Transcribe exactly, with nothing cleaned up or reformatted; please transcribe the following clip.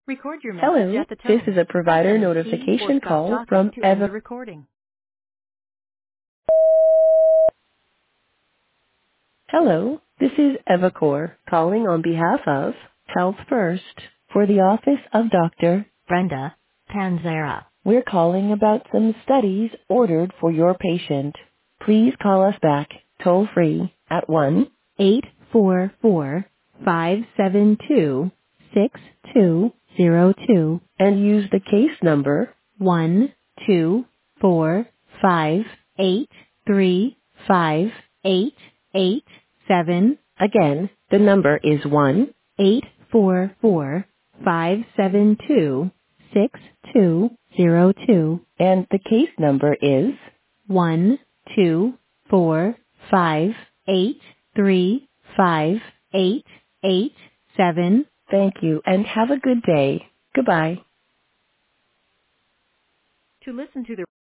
Record your message Hello, at the this tone. is a Press provider any key or notification stop call talking from to end Eva. the recording. Hello, this is Evacor calling on behalf of Health First for the office of Doctor Brenda Panzera. We're calling about some studies ordered for your patient. Please call us back toll free at one eight four four, five seven two, six two zero two and use the case number one two four five eight three five eight eight seven. Again, the number is one eight four four five seven two six two zero two and the case number is one two four five eight three five eight eight seven. Thank you and have a good day. Goodbye. To listen to the